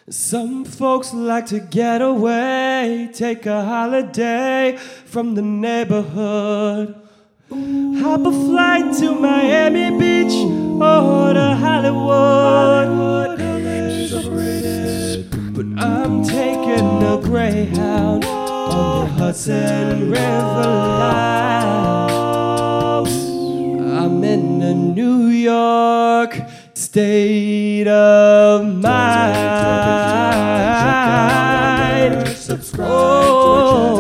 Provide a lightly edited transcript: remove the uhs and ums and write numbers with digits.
Some folks like to get away, take a holiday from the neighborhood. Hop a flight to Miami Beach or to Hollywood. But I'm taking a Greyhound on the Hudson River line. I'm in a New York state of mind. Subscribe to